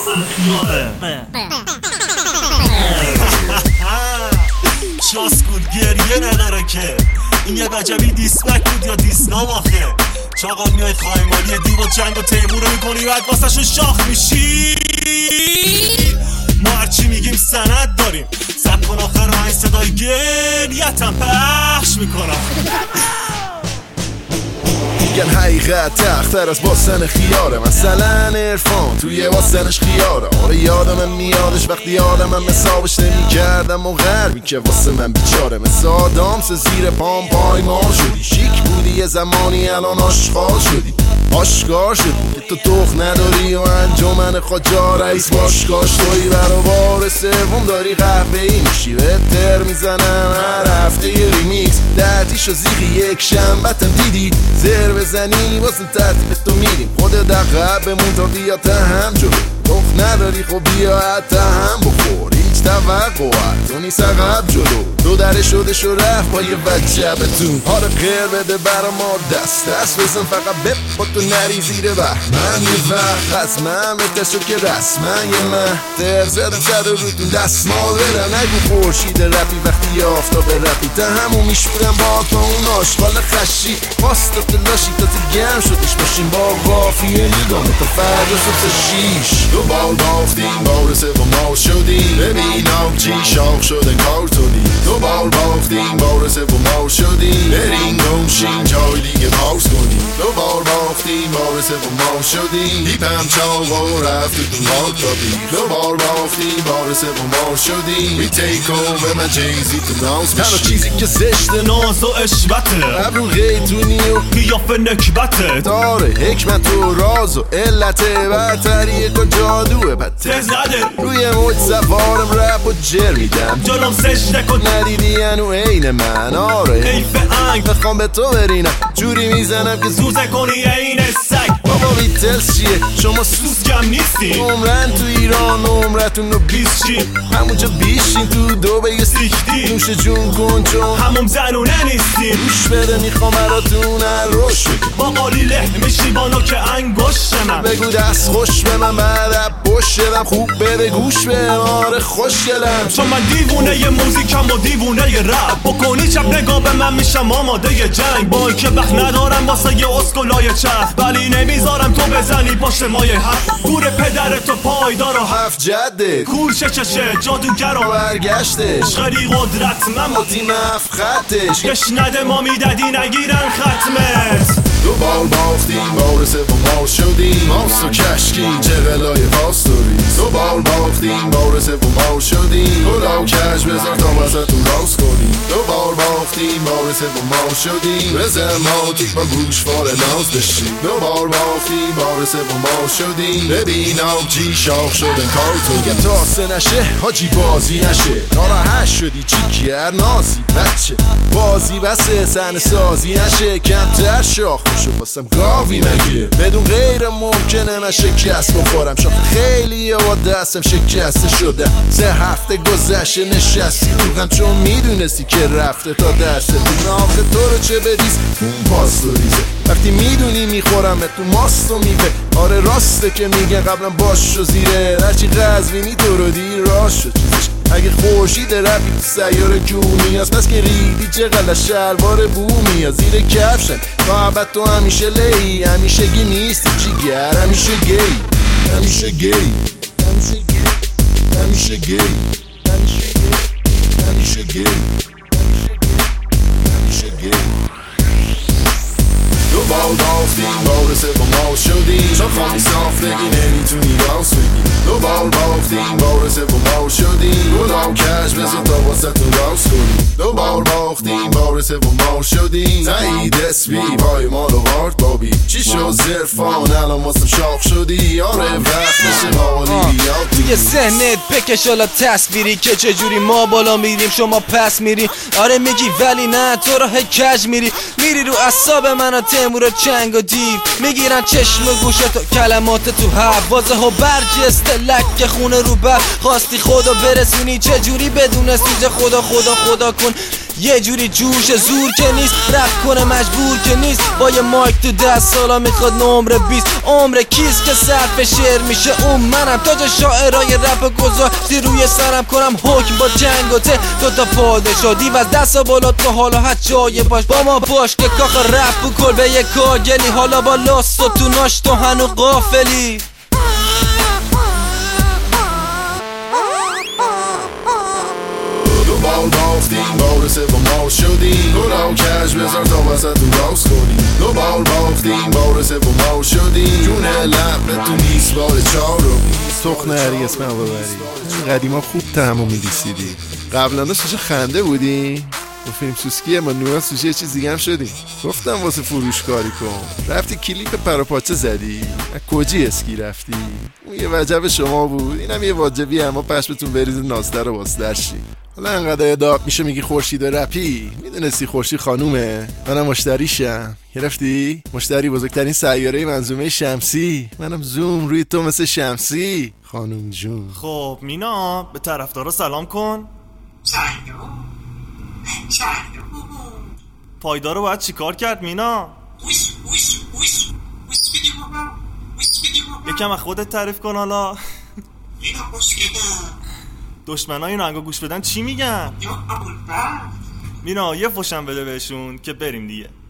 شاسکول گریه نداره که این یه وجبی دیسبک بود یا دیسنام آخه چاقا میای خایمالی دیو و جنگ و تیمور رو میکنی بعد واسه شو شاخ میشی. ما هرچی میگیم سند داریم زب کن آخر های صدای گریتم پخش میکنم. میگن حقیقت تختر از باسن خیاره مثلا عرفان توی باسنش خیاره. آره یادم میادش وقتی آدمم حسابش نمیکردم و غربی که واسه من بیچاره مثل آدامس زیر پام پایمال شدی. شیک بودی یه زمانی الان آشغال شدی آشکار شدی که تو تخ نداری و انجمن خاجا رئیس باشگاش توی برابر سوم داری قهوه ای میشی بهتر میزنم هر هفته یه ریمیکس دردیش و زیغی یک شنبتم دیدی زر بزنی واسه ترتیب تو میریم خود دقیقه بمون تا بیا تهم جلو تخ نداری خب بیا حتی هم بخور هیچ توقعت تو نیست عقب جلو دو دره شده شو رفت با یه وجبتون. آره خیر بده برا ما دست بزن فقط بپ با تو نری زیر بحر. من یه وقت از من بتشو که رسما یه مهتر زدم زد روتون دستمال برم نگو خورشید رفی وقتی آفتاب رفی تا همون میشورم با تو اون آشغال خشی پاستا تلاشی تا تو گرم شدش باشیم با قافیه نگامه تا فردا صبح 6 دو بار باختیم بار سوم ما شدیم ببین آبجی شاخ شدن کارتونی دو بار باختیم بار سوم ما شدیم برین گمشین جای دیگه پاس کنیم دو بار باختیم بار سوم ما شدیم دیپم چاق و رفت تو مالتابی دو بار باختیم بار سوم ما شدیم وی تیک اوور من جیزی تو ناز تنها چیزی که زشت ناز و اشبته ابرو غیتونی و قیافه نکبته داره حکمت و راز و علته برتریه که جادوه پته زده روی موج سوارم رپ و جر میدم جلوم سجده کن ندیدی انو عین من. آره حیف انگ بخوام به تو برینم جوری میزنم که سوزه کنی عین سگ. بابا ویتلز چیه شما سوز کم نیستی عمرن تو ایران عمرتون رو 20 چی همونجا بیشین تو دو بگه سیختی نوش جون کن چون همون زنونه نیستی روش بده میخوام براتون روش با قالی له میشی با نوک انگشت من بگو دست خوش به من بعد پشت شدم خوب بده گوش به آره خوشگلم چون من دیوونه ی موزیکم و دیوونه ی رپ بکنی چپ نگاه به من میشم آماده ی جنگ با که وقت ندارم واسه ی اسکولای چرخ ولی نمیذارم تو بزنی پشت مایه هفت گور پدر تو پایدار و هفت جده کور چشه جادوگر و برگشتش غری قدرت من با تیم هفت خطش کش نده ما میدادی نگیرن ختمت دو بار باختیم بار سوم ما شدیم ماست و کشکی چغلای پاستوری دو بار باختیم بار سوم ما شدیم کلا و کش بذار تا وسطون راست کنیم دو بار باختیم بار سوم ما شدیم بزن ما تیک با گوشوار ناز بشیم دو بار باختیم بار سوم ما شدیم ببین آبجی شاخ شدن کارتون میگم تاسه نشه حاجی بازی نشه ناراحت شدی چیکر نازی بچه بازی بسه سن سازی نشه کمتر شاخ شو واسم گاوی مگه بدون غیر ممکنه من شکست بخورم شاخ خیلی با دستم شکسته شدم 3 هفته گذشته نشستی روغم چون میدونستی که رفته تا دسته تو آخه تو رو چه بدیز اون پاستو ریزه وقتی میدونی میخورم تو ماست و میوه آره راسته که میگن قبلا باش و زیره هرچی قزوینی تو رو دیر راست شد چیزش اگه خورشید رفی تو سیاره جونی هست پس که ریدی چقدر شلوار بومی از زیر کفشن محبت تو همیشه لی همیشه گی نیستی جیگر همیشه گی همیشه گی همیشه گی همیشه گی همیشه گی همیشه گی دو بار باختیم بار سوم ما شدیم چون خواهی صاف بگی نمیتونی راست بگی دو بار باختیم بار سوم ما شدیم گلام کش بزن تا واسطون راست کنیم دو بار باختیم بار سوم ما شدیم زهید اسبی پای ما رو وارد بابی چی شد زرفان الان واسم شاخ شدی آره وقت نشه حالی توی ذهنت بکش حالا تصویری که چجوری ما بالا میریم شما پس میری آره میگی ولی نه تو راه کج میری رو اعصاب من و تیمور و چنگ و دیو میگیرن چشم و گوشت و کلمات تو حرف واضح و برجسته لک خونه رو بر خواستی خدا برسونی چجوری بدون سوزه خدا کن یه جوری جوش زور که نیست، رپ کنه مجبور که نیست، با یه مایک تو دست سالا میخواد نمره 20. عمر کیست که صرف شعر میشه؟ اون منم. تاج شاعرای رپ گذاشتی روی سرم، کنم حکم با جنگ و ته. دوتا پادشاه دیو از دست بالا تو حالا هر جای باش با ما باش، که کاخ رپ و کلبه یه کاگلی، حالا با لاست و تو ناش تو هنو غافلی. بال باختیم بار سوم ماش شدیم، گلا و کج بذار تا وسطون راز کنیم. دو بال باختیم بار سوم ماش شدیم، جون لب تو نیست بار چهارم. سخن هری اسمم ببری قدیما خوب تهمو می‌دیسیدی. قبلا سوچه خنده بودی؟ با فیلم سوسکیه ما نوع سوچه یه چیز دیگه هم شدیم. گفتم واسه فروشکاری کن، رفتی کلیپ پراپاچه زدی. از کجی اسکی رفتی؟ اون یه وجب شما بود، اینم یه واجبی، اما پشمتون بریز نازده رو واسدرشی. حالا انقدر داد میشه میگی خورشید رپی؟ میدونستی خورشید خانومه؟ منم مشتریشم. گرفتی؟ مشتری بزرگترین سیاره منظومه شمسی. منم زوم روی تو مثل شمسی خانوم جون. خب مینا به طرفدارا سلام کن. سلام. پایدارو باید چیکار کرد مینا؟ یکم از خودت تعریف کن حالا. دشمنای این آهنگا گوش بدن چی میگن؟ مینا یه فوشم بده بهشون که بریم دیگه.